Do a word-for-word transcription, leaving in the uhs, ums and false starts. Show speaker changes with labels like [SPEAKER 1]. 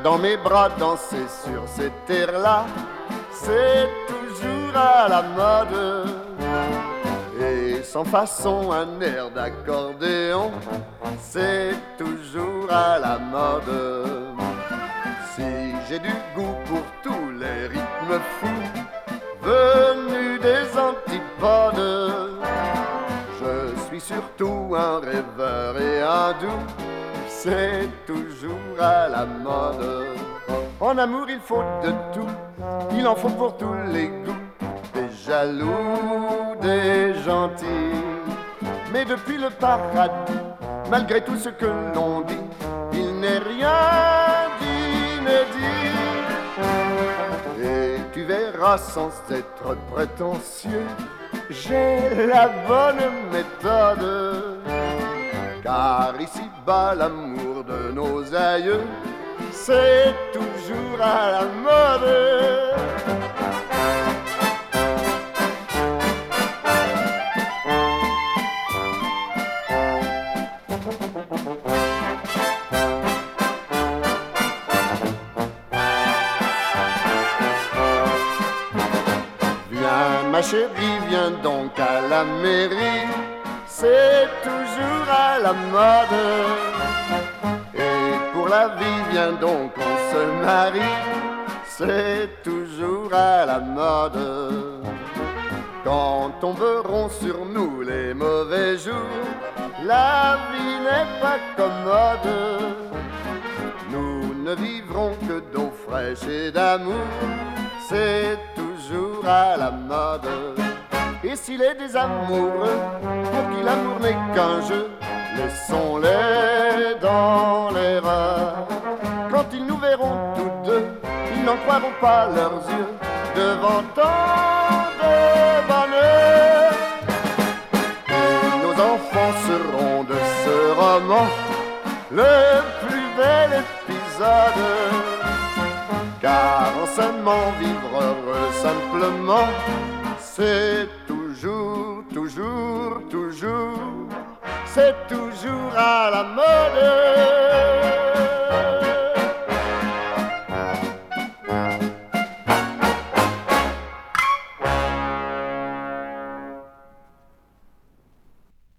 [SPEAKER 1] dans mes bras, danser sur ces terres-là, c'est toujours à la mode. Et sans façon, un air d'accordéon, c'est toujours à la mode. Si j'ai du goût pour tous les rythmes fous venus des antipodes, je suis surtout un rêveur et un doux, c'est toujours à la mode. En amour il faut de tout, il en faut pour tous les goûts, des jaloux, des gentils. Mais depuis le paradis, malgré tout ce que l'on dit, il n'est rien d'inédit. Et tu verras sans être prétentieux, j'ai la bonne méthode. Car ici-bas l'amour de nos aïeux, c'est toujours à la mode. Viens ma chérie, viens donc à la mairie, c'est toujours à la mode. Et pour la vie, viens donc on se marie, c'est toujours à la mode. Quand tomberont sur nous les mauvais jours, la vie n'est pas commode. Nous ne vivrons que d'eau fraîche et d'amour, c'est toujours à la mode. Et s'il est des amoureux, pour qui l'amour n'est qu'un jeu, laissons-les dans l'erreur. Quand ils nous verront tous deux, ils n'en croiront pas leurs yeux, devant tant de bonheur. Et nos enfants seront de ce roman le plus bel épisode. Car en s'aimant, vivre heureux simplement, c'est toujours, toujours, toujours, c'est toujours à la mode.